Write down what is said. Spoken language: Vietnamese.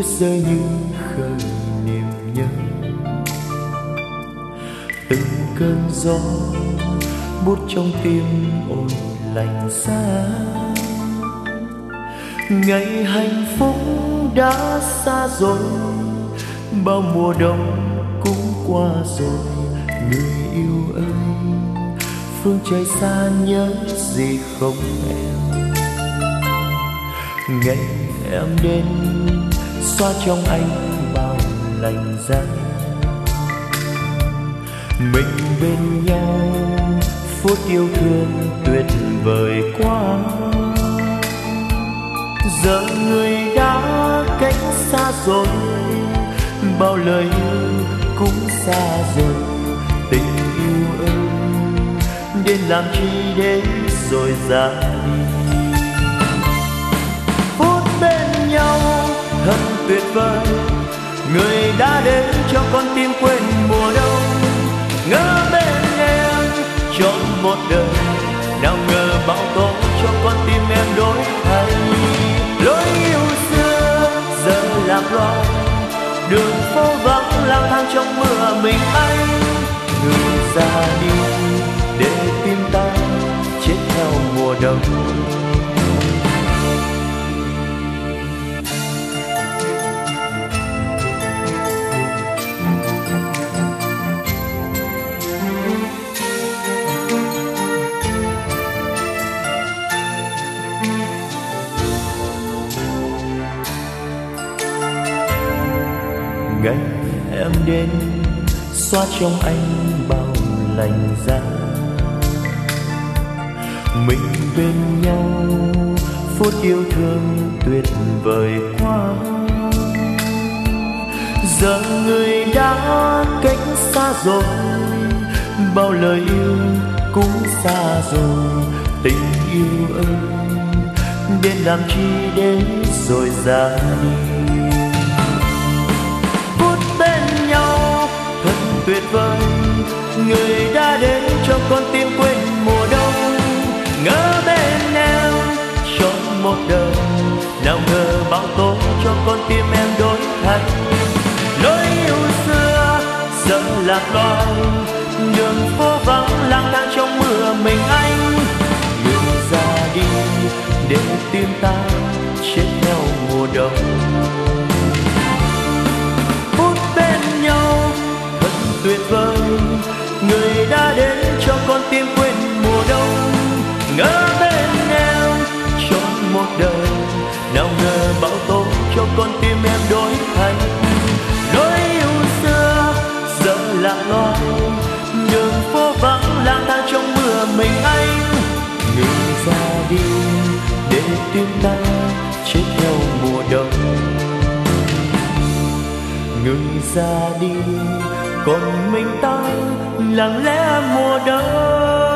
tuyết rơi như khơi niềm nhớ. Từng cơn gió bút trong tim ôi lạnh giá. Ngày hạnh phúc đã xa rồi, bao mùa đông cũng qua rồi. Người yêu ơi, phương trời xa nhớ gì không em? Ngày em đến xoa trong anh bao lạnh giá. Mình bên nhau phút yêu thương tuyệt vời quá. Giờ người đã cách xa rồi, bao lời yêu cũng xa rồi. Tình yêu ơi, đến làm chi đến rồi ra đi. Phút bên nhau thật tuyệt vời, người đã đến cho con tim quên mùa đông. Ngỡ bên em trọn một đời, nào ngờ bão tố cho con tim em đổi thay. Lối yêu xưa giờ lạc loài, đường phố vắng lang thang trong mưa mình anh. Người ra đi để tim ta chết theo mùa đông. Ngày em đến xoa trong anh bao lạnh giá. Mình bên nhau phút yêu thương tuyệt vời quá. Giờ người đã cách xa rồi, bao lời yêu cũng xa rồi. Tình yêu ơi, đến làm chi đến rồi ra đi. Tuyệt vời, người đã đến cho con tim quên mùa đông. Ngỡ bên em trọn một đời, nào ngờ bão tố cho con tim em đổi thay. Lối yêu xưa giờ lạc loài, đường phố vắng lang thang trong mưa mình anh. Người ra đi để tim ta chết theo mùa đông. Tuyệt vời, người đã đến cho con tim quên mùa đông. Ngỡ bên em trọn một đời, nào ngờ bão tố cho con tim em đổi thay. Lối yêu xưa giờ lạc loài, đường phố vắng lang thang trong mưa mình anh. Người ra đi để tim ta chết theo mùa đông. Người ra đi còn mình ta lặng lẽ mùa đông.